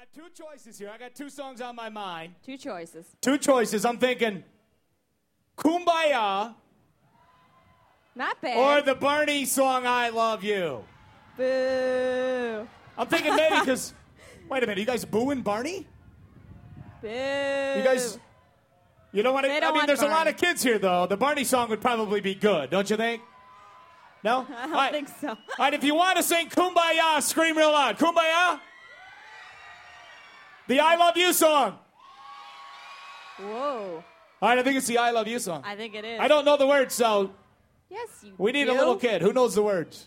Two choices here. I got two songs on my mind. Two choices. Two choices. I'm thinking Kumbaya Not bad. or the Barney song I Love You. Boo. I'm thinking maybe because, wait a minute, you guys booing Barney? Boo. You guys, you know what? They don't I mean, want there's a lot Barney. of kids here, though. The Barney song would probably be good, don't you think? No? I don't think so. All right, if you want to sing Kumbaya, scream real loud. Kumbaya? The I Love You song. Whoa. All right, I think it's the I Love You song. I think it is. I don't know the words, so Yes, you we need do. a little kid. Who knows the words?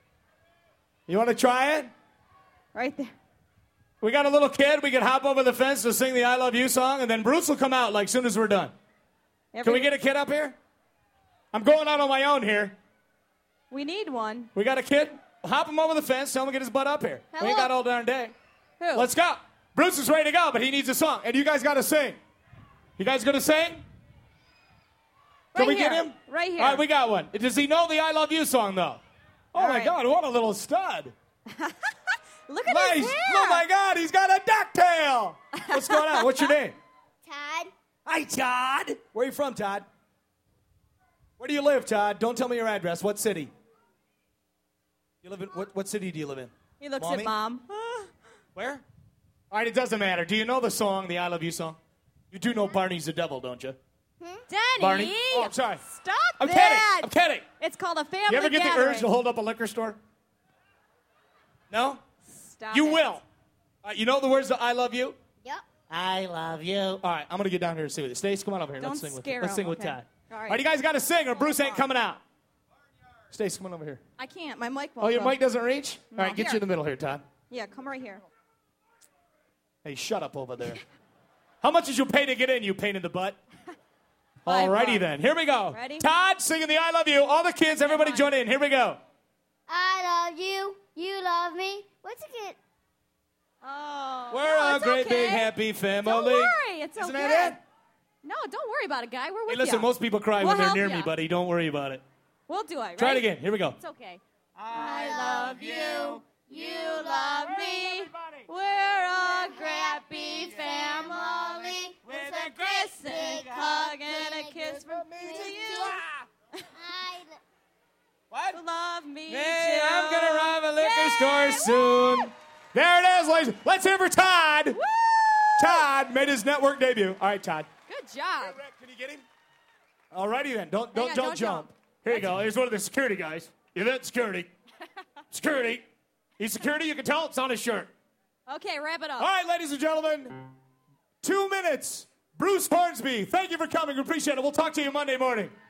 You want to try it? Right there. We got a little kid. We can hop over the fence to sing the I Love You song, and then Bruce will come out like soon as we're done. Can we get a kid up here? I'm going out on my own here. We need one. We got a kid? Hop him over the fence. Tell him to get his butt up here. We ain't got all darn day. Who? Let's go. Bruce is ready to go, but he needs a song. And you guys got to sing. You guys going to sing? Can Right we here. get him? Right here. All right, we got one. Does he know the I Love You song, though? Oh, All my right. God. What a little stud. Look at Nice. his hair. Oh, my God. He's got a ducktail. What's going on? What's your name? Todd, Hi, Todd. Where are you from, Todd? Where do you live, Todd? Don't tell me your address. What city? You live in what city do you live in? He looks Mommy? at Mom. Where? All right, it doesn't matter. Do you know the song, the I Love You song? You do know Barney's the devil, don't you? Daddy. Barney? Oh, I'm sorry. Stop I'm that. kidding. I'm kidding. It's called a family You ever get gathering. the urge to hold up a liquor store? No? Stop You it. will. You know the words to I Love You? yep. I love you. All right, I'm going to get down here and sing with you. Stace, come on over here. Don't Let's sing with scare Let's him, sing with okay. Todd. All All right. right, you guys got to sing or Bruce ain't coming out. Stace, come on over here. I can't. My mic won't Oh, your go. mic doesn't reach? No. All right, get Here. you in the middle here, Todd. Yeah, come right here. Hey, shut up over there. How much did you pay to get in, you pain in the butt? $5. Alrighty then. Here we go. Ready? Todd singing the I Love You. All the kids, everybody join in. Here we go. I love you. You love me. What's it get? Oh. We're no, a it's great, okay. big, happy family. Don't worry. It's Isn't okay. that it? No, don't worry about it, guy. We're with Hey, listen, you. most people cry We'll when they're help near ya. me, buddy. Don't worry about it. We'll do it. Try it Ready? again. Here we go. It's okay. I love you. You love me. We're a happy family with a kiss and hug and a kiss from me to you. What? Love me Hey, too. I'm going to rob a liquor Yay! store Woo! soon. There it is, ladies. Let's hear for Todd. Woo! Todd made his network debut. All right, Todd. Good job. Can you get him? Alrighty then. Don't Hang on, don't jump. Here you go. Here's one of the security guys. You vet security. Security. He's security. You can tell it's on his shirt. Okay, wrap it up. All right, ladies and gentlemen. 2 minutes. Bruce Hornsby. Thank you for coming. We appreciate it. We'll talk to you Monday morning.